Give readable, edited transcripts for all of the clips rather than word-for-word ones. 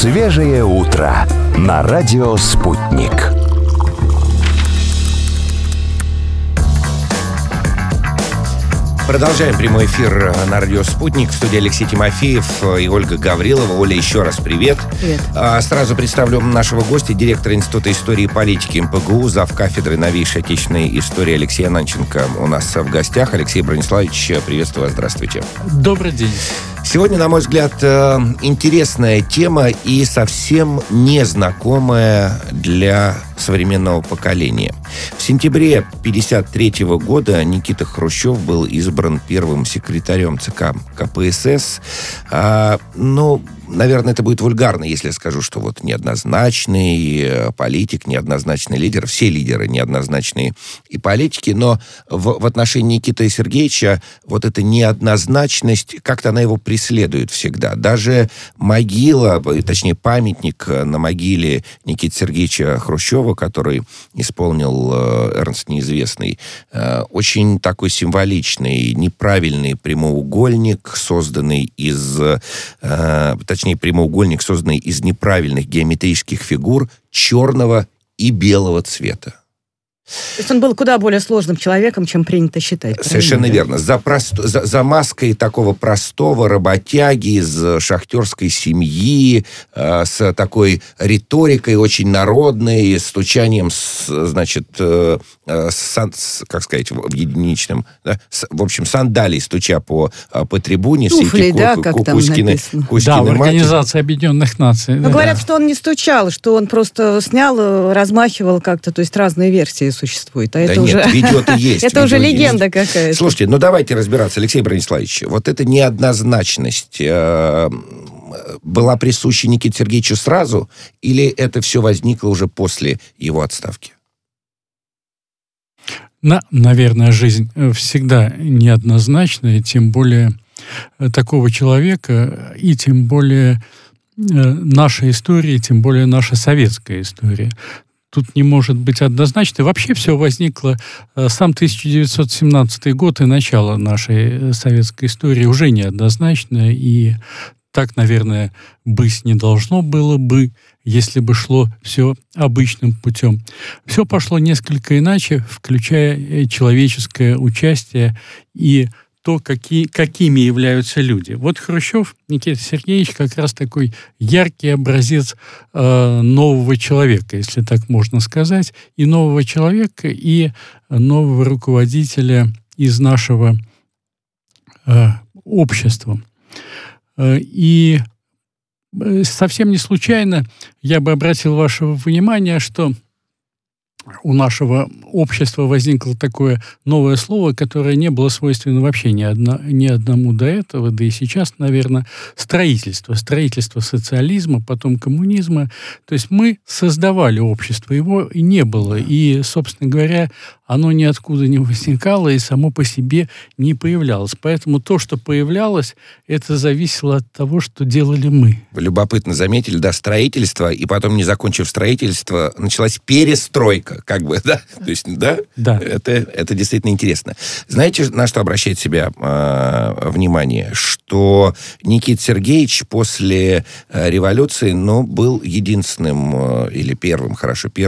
Свежее утро на радио «Спутник». Продолжаем прямой эфир на радио «Спутник». В студии Алексей Тимофеев и Ольга Гаврилова. Оля, еще раз привет. Привет. Сразу представлю нашего гостя, директора Института истории и политики МПГУ, завкафедры новейшей отечественной истории Алексей Ананченко у нас в гостях. Алексей Брониславович, приветствую вас, здравствуйте. Добрый день. Сегодня, на мой взгляд, интересная тема и совсем незнакомая для современного поколения. В сентябре 1953 года Никита Хрущев был избран первым секретарем ЦК КПСС. Наверное, это будет вульгарно, если я скажу, что вот неоднозначный политик, неоднозначный лидер, все лидеры неоднозначные и политики, но в отношении Никиты Сергеевича вот эта неоднозначность, как-то она его преследует всегда. Даже могила, точнее памятник на могиле Никиты Сергеевича Хрущева, который исполнил Эрнст Неизвестный, очень такой символичный, неправильный прямоугольник, созданный прямоугольник, созданный из неправильных геометрических фигур черного и белого цвета. То есть он был куда более сложным человеком, чем принято считать. Совершенно верно. За маской такого простого работяги из шахтерской семьи, с такой риторикой очень народной, стучанием, как сказать, в единичном, да, в общем, сандалий, стуча по трибуне. Туфли, да, как там написано. Да, в Организации Объединенных Наций. Но говорят, что он не стучал, что он просто снял, размахивал как-то, то есть разные версии существует. А это уже... видео-то есть. Это уже легенда какая-то. Слушайте, давайте разбираться, Алексей Брониславович. Вот эта неоднозначность была присуща Никите Сергеевичу сразу, или это все возникло уже после его отставки? Наверное, жизнь всегда неоднозначная, тем более такого человека, и тем более наша история, тем более наша советская история. Тут не может быть однозначно. Вообще все возникло сам 1917 год и начало нашей советской истории уже неоднозначно, и так, наверное, быть не должно было бы, если бы шло все обычным путем. Все пошло несколько иначе, включая человеческое участие и то, какими являются люди. Вот Хрущев, Никита Сергеевич, как раз такой яркий образец нового человека, если так можно сказать, и нового человека, и нового руководителя из нашего общества. И совсем не случайно я бы обратил ваше внимание, что у нашего общества возникло такое новое слово, которое не было свойственно вообще ни одному до этого, да и сейчас, наверное, строительство. Строительство социализма, потом коммунизма. То есть мы создавали общество, его не было. И, собственно говоря, оно ниоткуда не возникало и само по себе не появлялось. Поэтому то, что появлялось, это зависело от того, что делали мы. Вы любопытно заметили, да, строительство, и потом, не закончив строительство, началась перестройка, как бы, да? То есть, да? Да. Это действительно интересно. Знаете, на что обращает себя внимание? Что Никита Сергеевич после революции, был единственным, или первым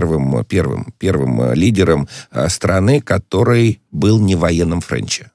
лидером страны, который был не в военном френче.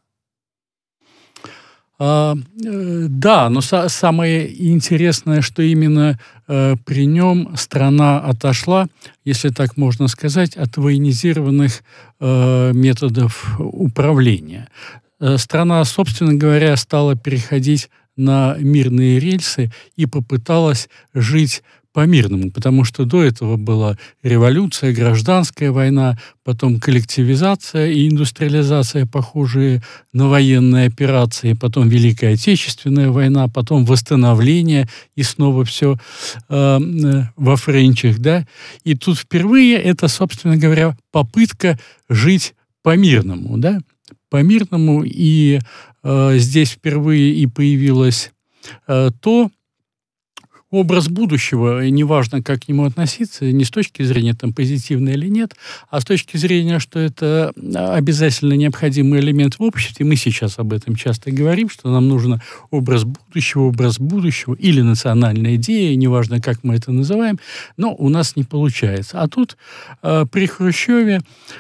Да, но самое интересное, что именно при нем страна отошла, если так можно сказать, от военизированных методов управления. Страна, собственно говоря, стала переходить на мирные рельсы и попыталась жить по-мирному, потому что до этого была революция, гражданская война, потом коллективизация и индустриализация, похожие на военные операции, потом Великая Отечественная война, потом восстановление, и снова все во френчах, да. И тут впервые это, собственно говоря, попытка жить по-мирному, да, по-мирному, и здесь впервые и появилось то образ будущего, и неважно, как к нему относиться, не с точки зрения, там, позитивно или нет, а с точки зрения, что это обязательно необходимый элемент в обществе. Мы сейчас об этом часто говорим, что нам нужен образ будущего или национальная идея, неважно, как мы это называем, но у нас не получается. А тут при Хрущеве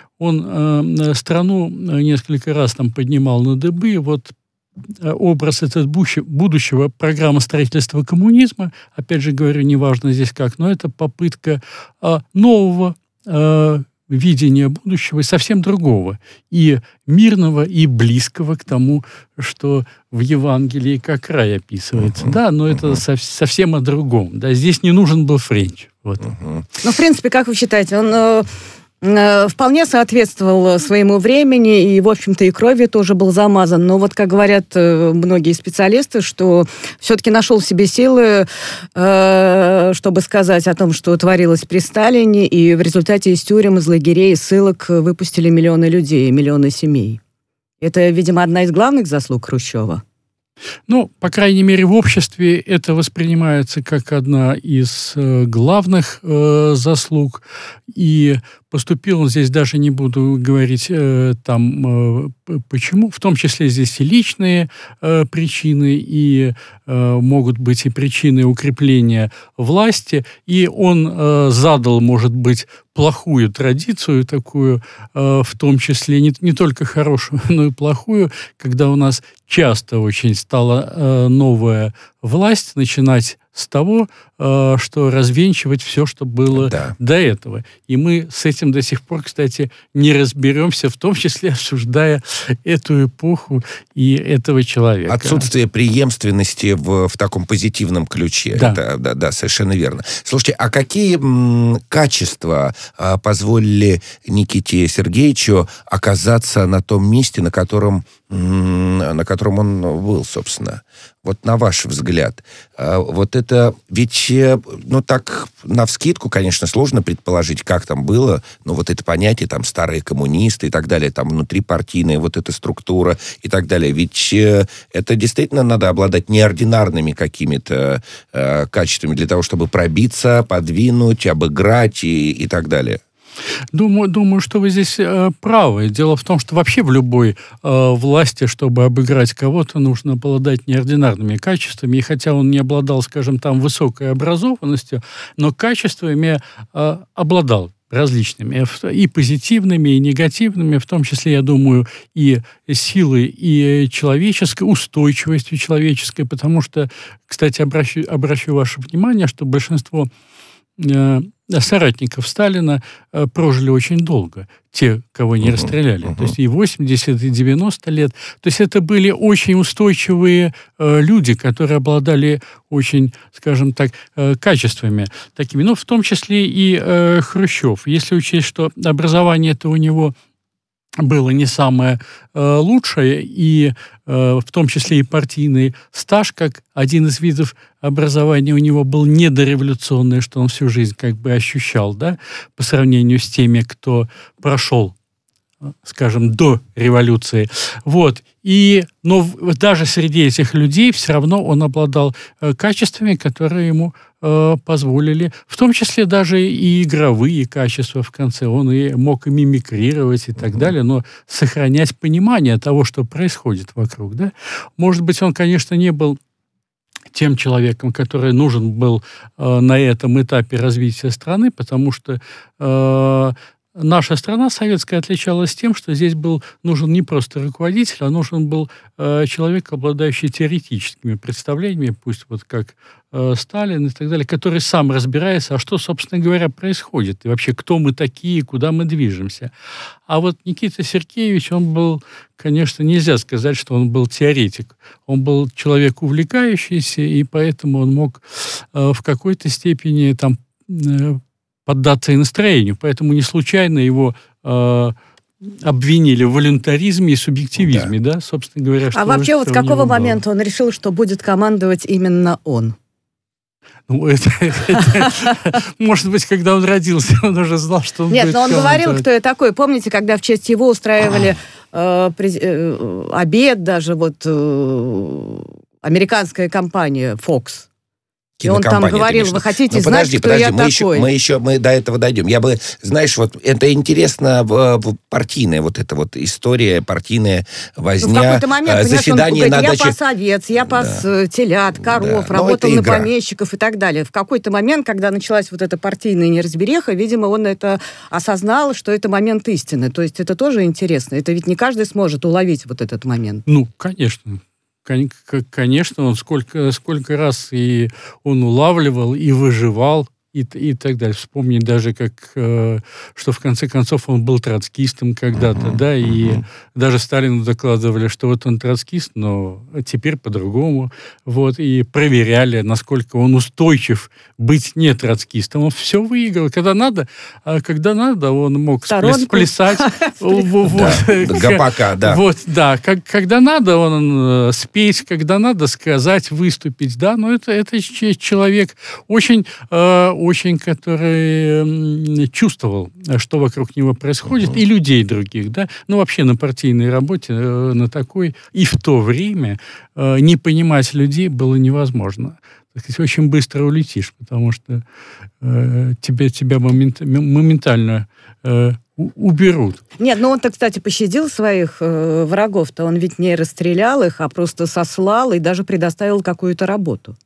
он страну несколько раз там поднимал на дыбы, вот образ этот будущего, программа строительства коммунизма, опять же говорю, неважно здесь как, но это попытка нового видения будущего, совсем другого, и мирного, и близкого к тому, что в Евангелии как рай описывается. Да, но это совсем о другом. Да, здесь не нужен был Френч. Вот. Ну, в принципе, как вы считаете, он вполне соответствовал своему времени, и, в общем-то, и кровью тоже был замазан. Но вот, как говорят многие специалисты, что все-таки нашел в себе силы, чтобы сказать о том, что творилось при Сталине, и в результате из тюрем, из лагерей, из ссылок выпустили миллионы людей, миллионы семей. Это, видимо, одна из главных заслуг Хрущева. Ну, по крайней мере, в обществе это воспринимается как одна из главных заслуг. И поступил он здесь, даже не буду говорить там почему, в том числе здесь и личные причины, и могут быть и причины укрепления власти. И он задал, может быть, плохую традицию такую, в том числе не только хорошую, но и плохую, когда у нас часто очень стала новая власть начинать с того, что развенчивать все, что было до этого. И мы с этим до сих пор, кстати, не разберемся, в том числе обсуждая эту эпоху и этого человека. Отсутствие преемственности в таком позитивном ключе. Да. Да, совершенно верно. Слушайте, а какие качества позволили Никите Сергеевичу оказаться на том месте, на котором он был, собственно? Вот на ваш взгляд. Вот это ведь, ну так, навскидку, конечно, сложно предположить, как там было, но вот это понятие, там, старые коммунисты и так далее, там, внутрипартийная вот эта структура и так далее. Ведь это действительно надо обладать неординарными какими-то качествами для того, чтобы пробиться, подвинуть, обыграть и так далее. Думаю, что вы здесь правы. Дело в том, что вообще в любой власти, чтобы обыграть кого-то, нужно обладать неординарными качествами. И хотя он не обладал, скажем, там, высокой образованностью, но качествами обладал различными, и позитивными, и негативными, в том числе, я думаю, и силой, и человеческой, устойчивостью человеческой, потому что, кстати, обращу ваше внимание, что большинство соратников Сталина прожили очень долго, те, кого не расстреляли. То есть и 80, и 90 лет. То есть это были очень устойчивые люди, которые обладали очень, скажем так, качествами такими. Ну, в том числе и Хрущев. Если учесть, что образование-то у него было не самое лучшее, и в том числе и партийный стаж, как один из видов образования у него был недореволюционный, что он всю жизнь как бы ощущал, да, по сравнению с теми, кто прошел, скажем, до революции. Вот. Но даже среди этих людей все равно он обладал качествами, которые ему позволили, в том числе даже и игровые качества в конце. Он и мог и мимикрировать и так далее, но сохранять понимание того, что происходит вокруг. Да? Может быть, он, конечно, не был тем человеком, который нужен был на этом этапе развития страны, потому что наша страна советская отличалась тем, что здесь был нужен не просто руководитель, а нужен был человек, обладающий теоретическими представлениями, пусть вот как Сталин и так далее, который сам разбирается, а что, собственно говоря, происходит, и вообще, кто мы такие, куда мы движемся. А вот Никита Сергеевич, он был, конечно, нельзя сказать, что он был теоретик. Он был человек увлекающийся, и поэтому он мог в какой-то степени там поддаться и настроению. Поэтому не случайно его обвинили в волюнтаризме и субъективизме, да, собственно говоря. А вообще вот с какого момента он решил, что будет командовать именно он? Ну, это, может быть, когда он родился, он уже знал, что он будет Нет, но он говорил, кто я такой. Помните, когда в честь его устраивали обед, даже вот американская компания Fox. И он там говорил, вы хотите знать, кто я такой? Мы до этого дойдем. Я бы, знаешь, вот это интересно, партийная вот эта вот история, партийная возня, в какой-то момент, заседание на даче. Я пас овец, я пас телят, коров, работал на помещиков и так далее. В какой-то момент, когда началась вот эта партийная неразбереха, видимо, он это осознал, что это момент истины. То есть это тоже интересно. Это ведь не каждый сможет уловить вот этот момент. Ну, конечно. Конечно, он сколько раз и он улавливал, и выживал, и так далее. Вспомни даже, что в конце концов он был троцкистом когда-то, да, и даже Сталину докладывали, что вот он троцкист, но теперь по-другому, вот, и проверяли, насколько он устойчив быть не троцкистом. Он все выиграл. Когда надо, он мог сплясать. Гопака, да. Вот, да. Когда надо, он спеть, когда надо сказать, выступить, да, но это человек очень который чувствовал, что вокруг него происходит, и людей других, да, ну, вообще на партийной работе, на такой, и в то время не понимать людей было невозможно. Так сказать, очень быстро улетишь, потому что тебя моментально уберут. Нет, ну он-то, кстати, пощадил своих врагов-то, он ведь не расстрелял их, а просто сослал и даже предоставил какую-то работу.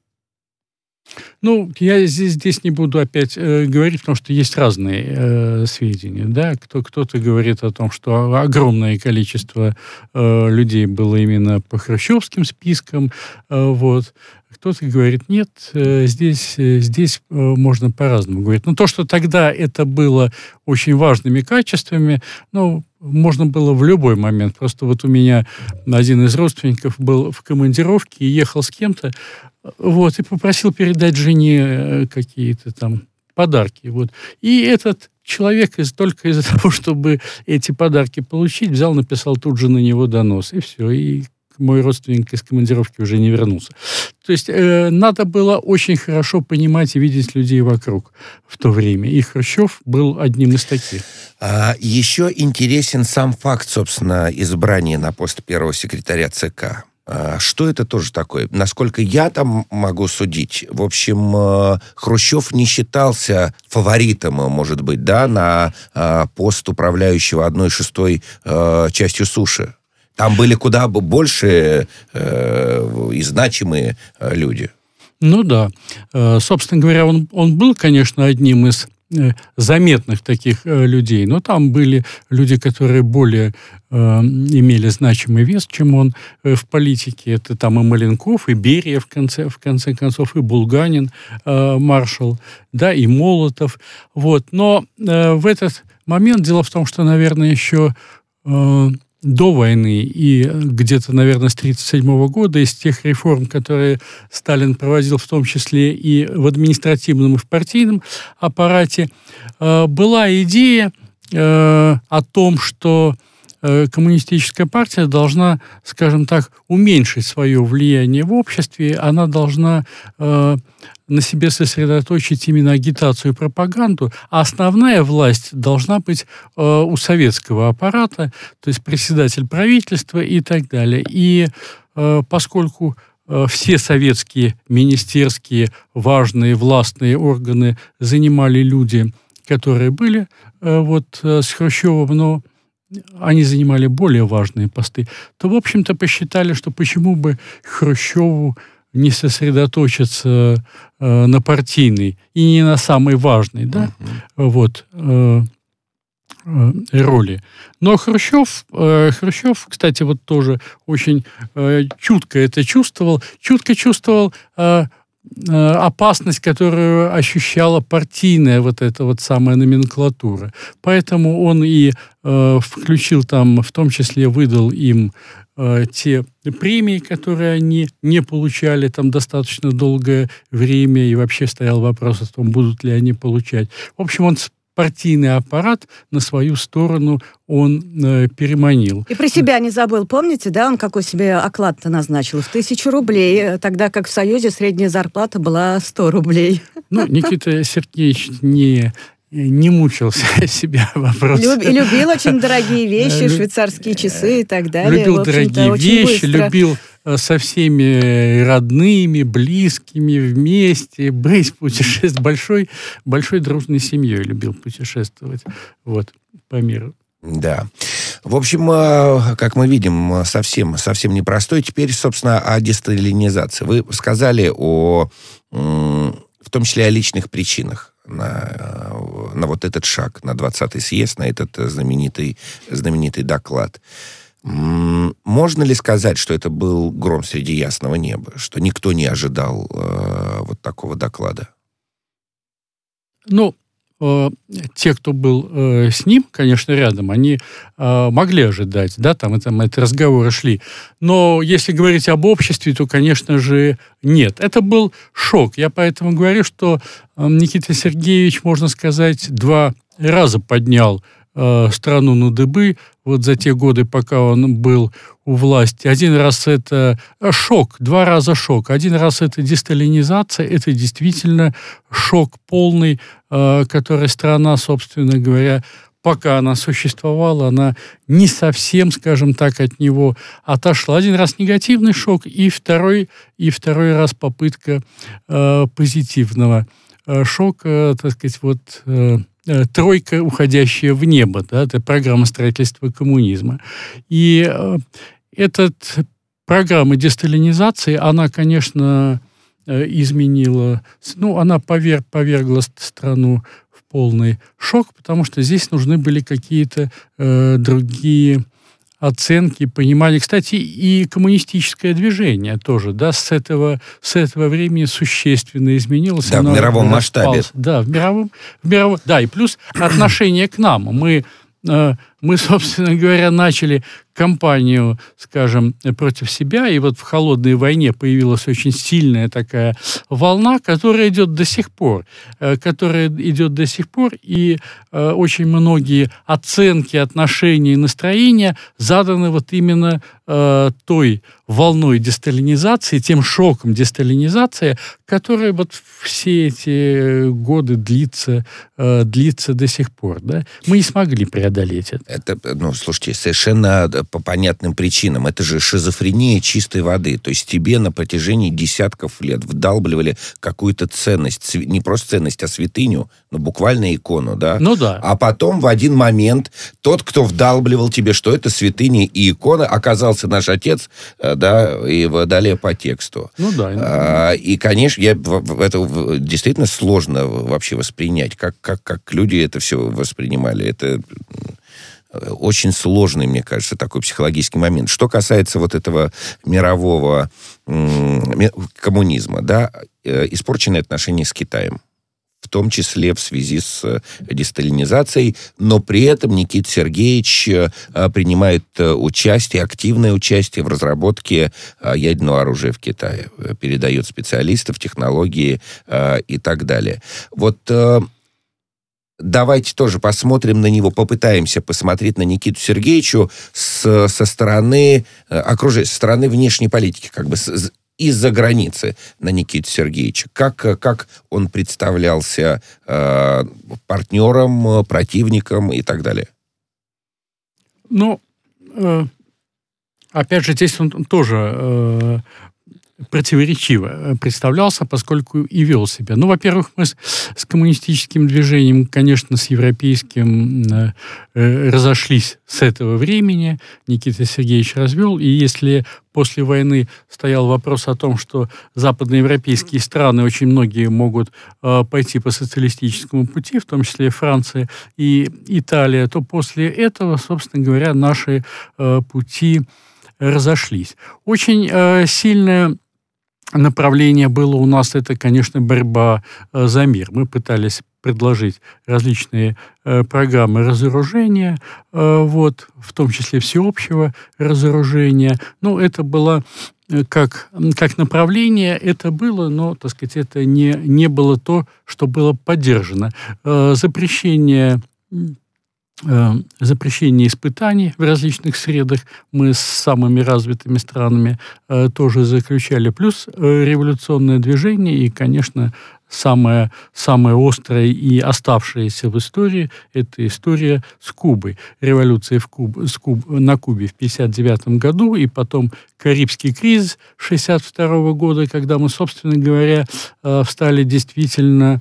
Ну, я здесь не буду опять говорить, потому что есть разные сведения. Да? Кто-то говорит о том, что огромное количество людей было именно по хрущевским спискам. Вот. Кто-то говорит, нет, здесь можно по-разному говорить. Но то, что тогда это было очень важными качествами, ну, можно было в любой момент. Просто вот у меня один из родственников был в командировке и ехал с кем-то, вот, и попросил передать жене какие-то там подарки. Вот. И этот человек только из-за того, чтобы эти подарки получить, взял, написал тут же на него донос. И все. И мой родственник из командировки уже не вернулся. То есть надо было очень хорошо понимать и видеть людей вокруг в то время. И Хрущев был одним из таких. Еще интересен сам факт, собственно, избрания на пост первого секретаря ЦК. Что это тоже такое? Насколько я там могу судить, в общем, Хрущев не считался фаворитом, может быть, да, на пост управляющего 1/6 частью суши. Там были куда больше и значимые люди. Ну да. Собственно говоря, он был, конечно, одним из заметных таких людей, но там были люди, которые более имели значимый вес, чем он в политике. Это там и Маленков, и Берия, в конце концов, и Булганин, маршал, да, и Молотов. Вот. Но в этот момент дело в том, что, наверное, еще до войны и где-то, наверное, с 1937 года из тех реформ, которые Сталин проводил, в том числе и в административном, и в партийном аппарате, была идея о том, что коммунистическая партия должна, скажем так, уменьшить свое влияние в обществе, она должна на себе сосредоточить именно агитацию и пропаганду, а основная власть должна быть у советского аппарата, то есть председатель правительства и так далее. И поскольку все советские министерские важные властные органы занимали люди, которые были вот с Хрущевым, но они занимали более важные посты, то, в общем-то, посчитали, что почему бы Хрущеву не сосредоточиться на партийной и не на самой важной, да, вот, роли. Но Хрущев, кстати, вот тоже очень чутко это чувствовал, опасность, которую ощущала партийная вот эта вот самая номенклатура. Поэтому он и включил там, в том числе выдал им те премии, которые они не получали там достаточно долгое время, и вообще стоял вопрос о том, будут ли они получать. В общем, он партийный аппарат на свою сторону он переманил. И про себя не забыл, помните, да, он какой себе оклад-то назначил? В 1000 рублей, тогда как в Союзе средняя зарплата была 100 рублей. Ну, Никита Сергеевич не мучился себя вопросом. Любил очень дорогие вещи, швейцарские часы и так далее. Любил дорогие вещи, любил со всеми родными, близкими вместе, быть, путешествовать, большой дружной семьей любил путешествовать вот, по миру. Да. В общем, как мы видим, совсем непростой. Теперь, собственно, о десталинизации. Вы сказали в том числе о личных причинах на вот этот шаг, на 20-й съезд, на этот знаменитый доклад. Можно ли сказать, что это был гром среди ясного неба, что никто не ожидал вот такого доклада? Ну, те, кто был с ним, конечно, рядом, они могли ожидать, да, там эти разговоры шли. Но если говорить об обществе, то, конечно же, нет. Это был шок. Я поэтому говорю, что Никита Сергеевич, можно сказать, 2 раза поднял страну на дыбы вот за те годы, пока он был у власти. 1 раз это шок, 2 раза шок. 1 раз это десталинизация, это действительно шок полный, который страна, собственно говоря, пока она существовала, она не совсем, скажем так, от него отошла. 1 раз негативный шок, и второй раз попытка позитивного шока, так сказать, вот... тройка, уходящая в небо, да, это программа строительства коммунизма. И эта программа десталинизации, она, конечно, изменила, она повергла страну в полный шок, потому что здесь нужны были какие-то другие оценки, понимания. Кстати, и коммунистическое движение тоже, да, с этого времени существенно изменилось. Да, в мировом масштабе. Да, в мировом, да, и плюс отношение к нам. Мы, собственно говоря, начали кампанию, скажем, против себя, и вот в холодной войне появилась очень сильная такая волна, которая идет до сих пор, и очень многие оценки, отношения и настроения заданы вот именно той волной десталинизации, тем шоком десталинизации, которая вот все эти годы длится до сих пор. Да? Мы не смогли преодолеть это. Это, слушайте, совершенно по понятным причинам. Это же шизофрения чистой воды. То есть тебе на протяжении десятков лет вдалбливали какую-то ценность, не просто ценность, а святыню, буквально икону, да? Ну да. А потом в один момент тот, кто вдалбливал тебе, что это святыня и икона, оказался наш отец, да, и далее по тексту. Ну да. И, конечно, это действительно сложно вообще воспринять, как люди это все воспринимали. Это очень сложный, мне кажется, такой психологический момент. Что касается вот этого мирового коммунизма, да, испорченные отношения с Китаем, в том числе в связи с десталинизацией, но при этом Никита Сергеевич принимает активное участие в разработке ядерного оружия в Китае, передает специалистов, технологии и так далее. Вот давайте тоже посмотрим на него, попытаемся посмотреть на Никиту Сергеевича со стороны окружения, со стороны внешней политики, как бы из-за границы на Никиту Сергеевича. Как он представлялся партнером, противником и так далее? Опять же, здесь он тоже противоречиво представлялся, поскольку и вел себя. Во-первых, мы с коммунистическим движением, конечно, с европейским разошлись с этого времени. Никита Сергеевич развел, и если после войны стоял вопрос о том, что западноевропейские страны, очень многие могут пойти по социалистическому пути, в том числе и Франция и Италия, то после этого, собственно говоря, наши пути разошлись. Очень сильное направление было у нас, это, конечно, борьба за мир. Мы пытались предложить различные программы разоружения, в том числе всеобщего разоружения. Это было как направление, это было, но, так сказать, это не было то, что было поддержано. Запрещение испытаний в различных средах мы с самыми развитыми странами тоже заключали. Плюс революционное движение и, конечно, самая острая и оставшаяся в истории – это история с Кубой. Революция на Кубе в 1959 году, и потом Карибский кризис 1962 года, когда мы, собственно говоря, встали действительно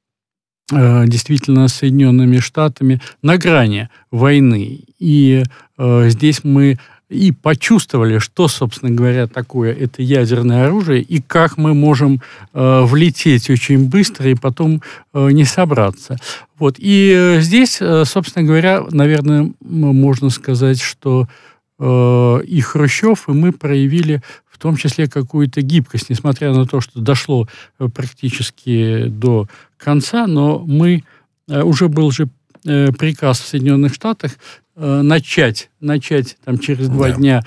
Соединенными Штатами на грани войны. И здесь мы и почувствовали, что, собственно говоря, такое это ядерное оружие, и как мы можем влететь очень быстро и потом не собраться. Вот. И здесь, собственно говоря, наверное, можно сказать, что и Хрущев, и мы проявили в том числе какую-то гибкость, несмотря на то, что дошло практически до конца, но мы уже был же приказ в Соединенных Штатах начать там, через 2 дня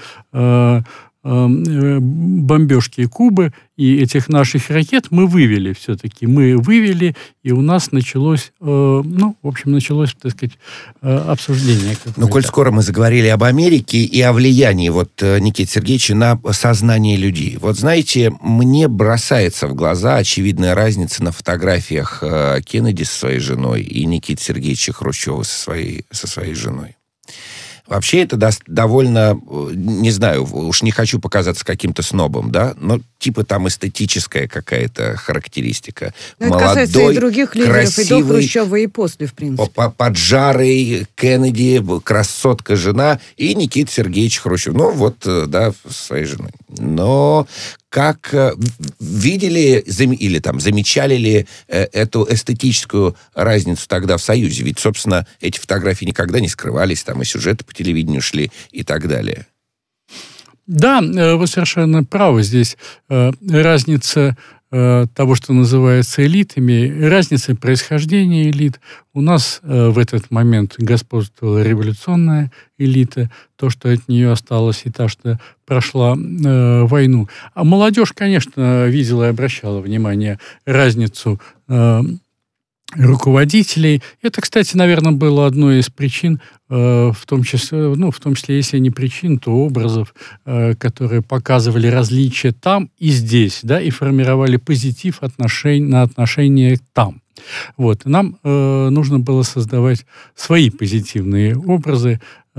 бомбежки Кубы, и этих наших ракет мы вывели все-таки. И у нас началось, так сказать, обсуждение. Ну, коль скоро мы заговорили об Америке и о влиянии Никиты Сергеевича на сознание людей. Вот знаете, мне бросается в глаза очевидная разница на фотографиях Кеннеди со своей женой и Никиты Сергеевича Хрущева со своей женой. Вообще это довольно, не знаю, уж не хочу показаться каким-то снобом, да, но типа там эстетическая какая-то характеристика. Но это касается и других лидеров, и до Хрущева, и после, в принципе. Поджарый Кеннеди, красотка жена и Никита Сергеевич Хрущев. Ну, вот, да, своей женой. Но как видели или там замечали ли эту эстетическую разницу тогда в Союзе? Ведь, собственно, эти фотографии никогда не скрывались, там и сюжеты по телевидению шли и так далее. Да, вы совершенно правы. Здесь разница того, что называется элитами, разница происхождения элит. У нас в этот момент господствовала революционная элита, то, что от нее осталось, и та, что прошла войну. А молодежь, конечно, видела и обращала внимание разницу руководителей. Это, кстати, наверное, было одной из причин, в том числе, если не причин, то образов, которые показывали различия там и здесь, да, и формировали позитив на отношения там. Вот. Нам нужно было создавать свои позитивные образы,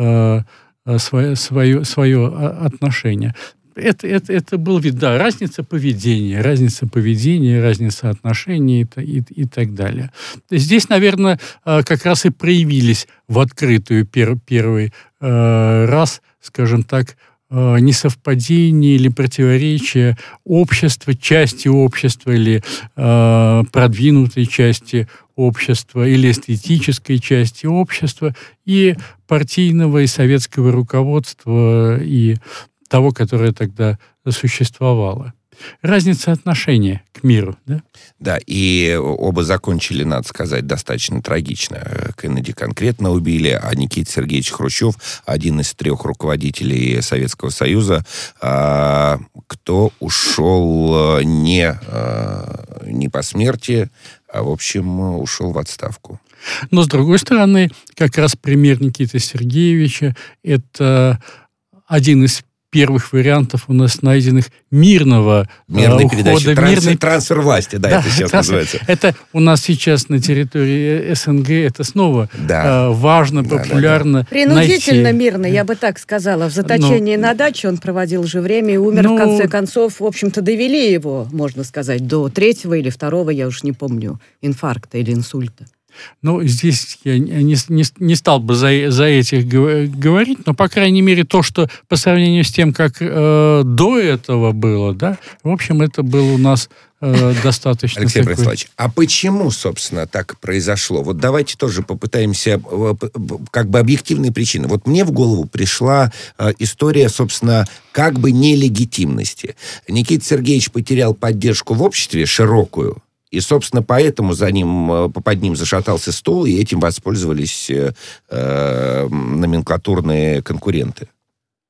свое отношение. Это был вид, да, разница поведения, разница отношений и так далее. Здесь, наверное, как раз и проявились в открытую первый раз, скажем так, несовпадение или противоречие общества, части общества или продвинутой части общества или эстетической части общества и партийного и советского руководства и того, которое тогда существовало. Разница отношения к миру, да? Да, и оба закончили, надо сказать, достаточно трагично. Кеннеди конкретно убили, а Никита Сергеевич Хрущев, один из 3 руководителей Советского Союза, кто ушел не по смерти, а, в общем, ушел в отставку. Но, с другой стороны, как раз пример Никиты Сергеевича – это один из первых вариантов у нас найденных мирной передачи, трансфер власти, да, это сейчас называется. Это у нас сейчас на территории СНГ, это снова важно, популярно. Принудительно мирно, я бы так сказала. В заточении на даче он проводил же время и умер, в конце концов, в общем-то, довели его, можно сказать, до 3-го или 2-го, я уж не помню, инфаркта или инсульта. Ну, здесь я не стал бы за этих говорить, но, по крайней мере, то, что по сравнению с тем, как до этого было, да, в общем, это было у нас достаточно... Алексей Брониславович, а почему, собственно, так произошло? Вот давайте тоже попытаемся, как бы объективные причины. Вот мне в голову пришла история, собственно, как бы нелегитимности. Никита Сергеевич потерял поддержку в обществе широкую, и, собственно, поэтому под ним зашатался стул, и этим воспользовались номенклатурные конкуренты.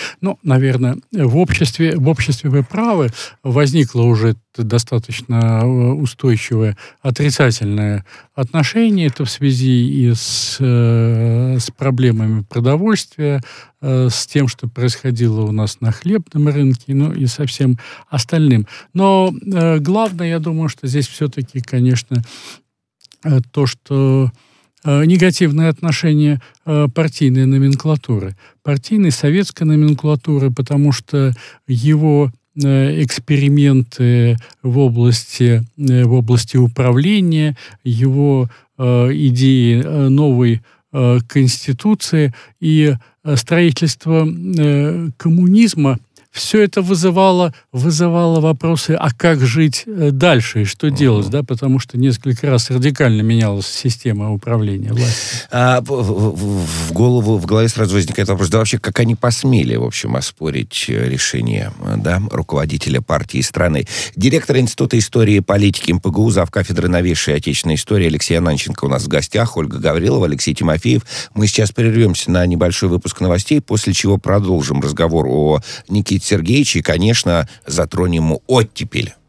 Ну, наверное, в обществе вы правы, возникло уже достаточно устойчивое отрицательное отношение, это в связи и с проблемами продовольствия, с тем, что происходило у нас на хлебном рынке, ну и со всем остальным. Но главное, я думаю, что здесь все-таки, конечно, то, что негативное отношение партийной номенклатуры, партийной советской номенклатуры, потому что его эксперименты в области управления, его идеи новой конституции и строительство коммунизма, все это вызывало вопросы, а как жить дальше и что делать, да, потому что несколько раз радикально менялась система управления властью. В голове сразу возникает вопрос, да вообще, как они посмели, в общем, оспорить решение, да, руководителя партии страны. Директор Института истории и политики МПГУ, завкафедры новейшей отечественной истории Алексей Ананченко у нас в гостях, Ольга Гаврилова, Алексей Тимофеев. Мы сейчас прервемся на небольшой выпуск новостей, после чего продолжим разговор о Никите Сергеевиче и, конечно, затронем оттепель.